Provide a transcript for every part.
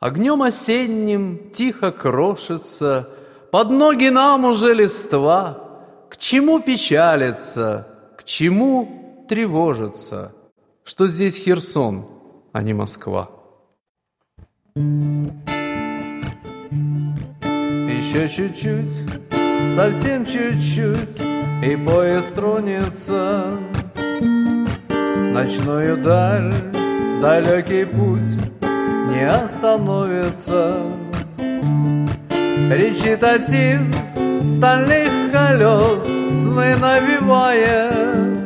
Огнем осенним тихо крошится под ноги нам уже листва. К чему печалиться, к чему тревожиться, что здесь Херсон, а не Москва? Еще чуть-чуть, совсем чуть-чуть, и поезд тронется. Ночную даль, далекий путь не остановится. Речитатив стальных колес сны навевая,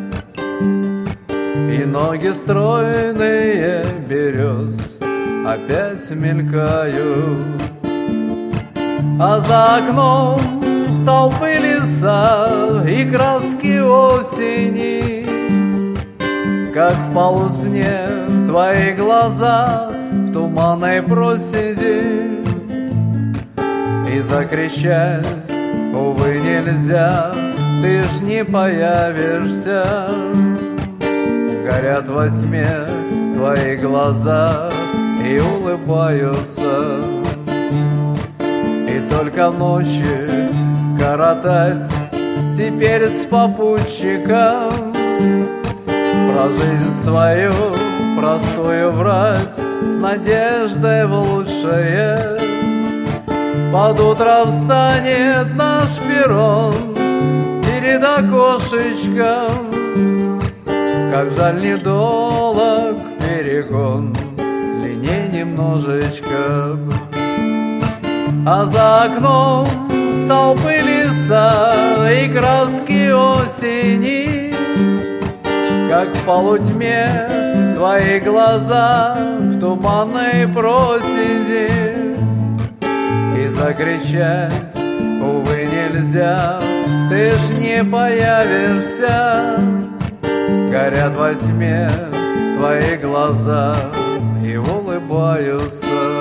и ноги стройные берез опять мелькают. А за окном столпы леса и краски осени, как в полусне твои глаза в туманной проседи. И закричать, увы, нельзя, ты ж не появишься. Горят во тьме твои глаза и улыбаются. И только ночи коротать теперь с попутчиком, про жизнь свою простую врать с надеждой в лучшее. Под утро встанет наш перрон перед окошечком, как жаль недолог перегон, длинней немножечко. А за окном столпы леса и краски осени, как в полутьме твои глаза в туманной проседи. И закричать, увы, нельзя, ты ж не появишься. Горят во тьме твои глаза и улыбаются.